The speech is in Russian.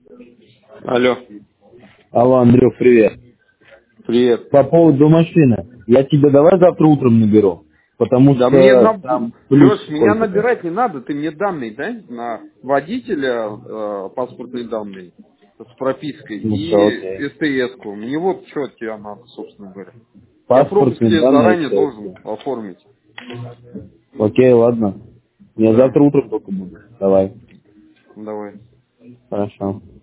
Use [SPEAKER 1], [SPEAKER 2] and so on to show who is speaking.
[SPEAKER 1] Алло,
[SPEAKER 2] Алло, Андрюх, привет.
[SPEAKER 1] привет.
[SPEAKER 2] По поводу машины. Я тебя давай завтра утром наберу, потому
[SPEAKER 1] Да мне
[SPEAKER 2] что там плюс
[SPEAKER 1] Леш, меня
[SPEAKER 2] сколько-то.
[SPEAKER 1] набирать не надо, ты мне данные дай на водителя, паспортные данные с пропиской
[SPEAKER 2] Ну все,
[SPEAKER 1] и
[SPEAKER 2] окей.
[SPEAKER 1] СТС-ку. Мне вот что от тебя надо, собственно говоря. Я пропуск
[SPEAKER 2] Паспортные
[SPEAKER 1] тебе
[SPEAKER 2] данные,
[SPEAKER 1] заранее должен
[SPEAKER 2] все.
[SPEAKER 1] оформить.
[SPEAKER 2] Окей, ладно. Я
[SPEAKER 1] Да,
[SPEAKER 2] завтра утром только буду. Давай.
[SPEAKER 1] давай.
[SPEAKER 2] Хорошо.